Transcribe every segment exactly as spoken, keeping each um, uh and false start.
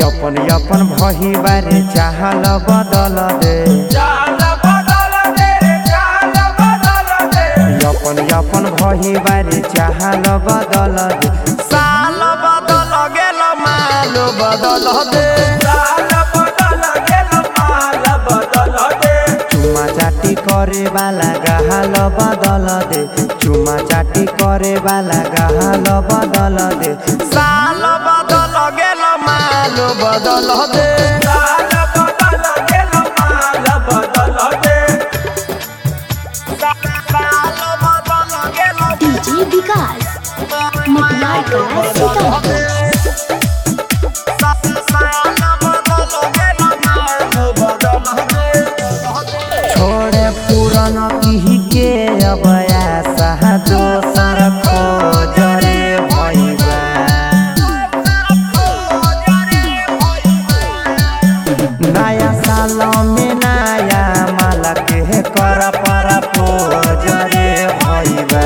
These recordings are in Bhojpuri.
अपन अपन भही बारे चाहल बदल दे अपन अपन भही बारे चाहल बदल दे साल बदल गेल माल बदल दे चुमा चाटी करे वाला गहाल बदल दे चुमा चाटी करे वाला गहाल बदल दे साल बदल गेल माल बदल दे डीजे विकास मटियार कला सीतापुर। छोड़े पुरान पीढ़ी के अब ऐसा दोसर खोज रे भइबा नया साल में नया माल के कर पर पोज रे भइबा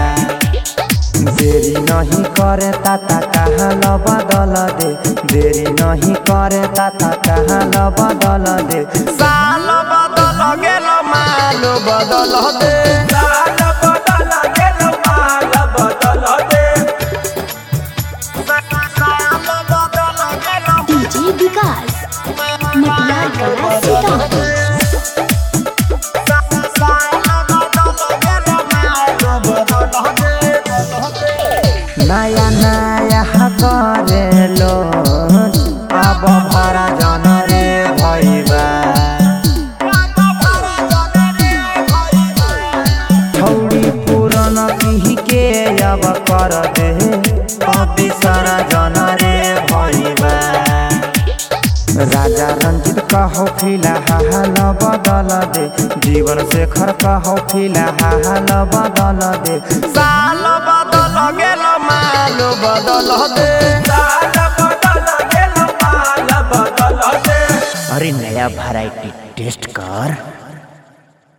देरी नहीं करे ताता कहल बदल दे देरी नहीं करे ताता कहल बदल दे साल बदल गेल माल बदल दे डीजे विकास मटियार कला सीतापुर। नया नया करे लो अब भरा जन रे भइबा छौरी पुरान पीढ़ी के अब कर दे अब बिसरा जन रे भइबा राजा रंजित कहो फिलहाल बदल दे जीवन शेखर कहो फिलहाल बदल दे साल बदल गेल माल बदल दे अरे नया वैरायटी टेस्ट कर।